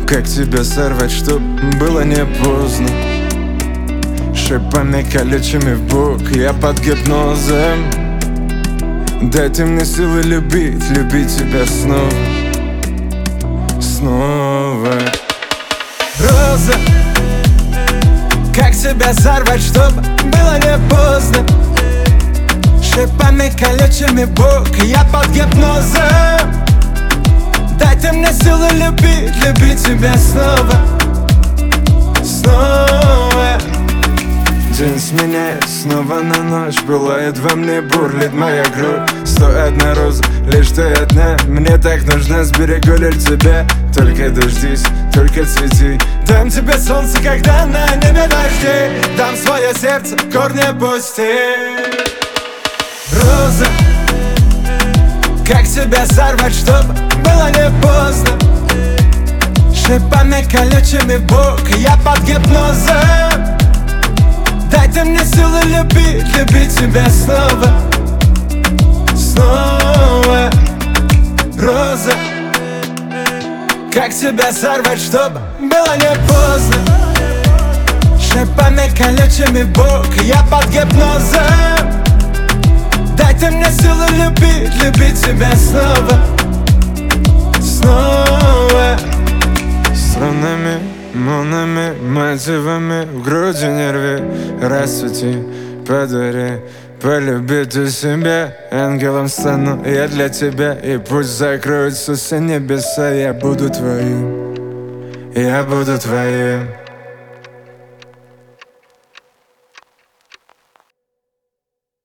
Как тебя сорвать, чтоб было не поздно? Шипами колючими в бок, я под гипнозом. Дай ты мне силы любить, любить тебя снова, снова. Роза, как тебя сорвать, чтоб было не поздно? Шипами колючими в бок, я под гипнозом. Дай ты мне силы любить, любить тебя снова, снова. День сменяет снова на ночь, пылает во мне, бурлит моя грудь. 101 роза, лишь ты одна, мне так нужна, сберегу лишь тебя. Только дождись, только цвети. Дам тебе солнце, когда на небе дожди. Дам свое сердце, корни пусти. Роза, как тебя сорвать, чтоб было не поздно? Шипами колючими в бок, я под гипнозом. Дай ты мне силы любить, любить тебя снова, снова. Роза, как тебя сорвать, чтобы было не поздно? Шипами колючими в бок, я под гипнозом. Дай ты мне силы любить, любить тебя снова, снова. Странными молнами, мотивами в груди не рви. Расцвети, подари, полюби ты себя. Ангелом стану я для тебя, и пусть закроются все небеса. Я буду твоим, я буду твоим.